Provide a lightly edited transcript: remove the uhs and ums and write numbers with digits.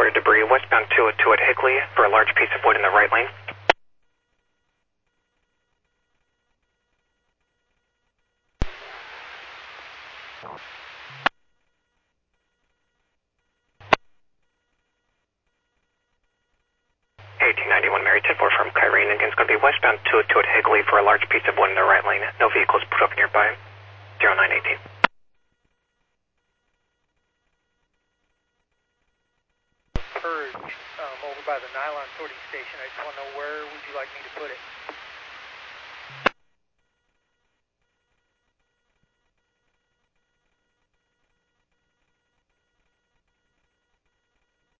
reported debris westbound 202 at Hickley for a large piece of wood in the right lane. Mary 10-4 from Kyrene. Again, it's going to be westbound 202 at Higley for a large piece of wood in the right lane. No vehicles put up nearby. 0918. Purge over by the nylon sorting station. I just want to know where would you like me to put it?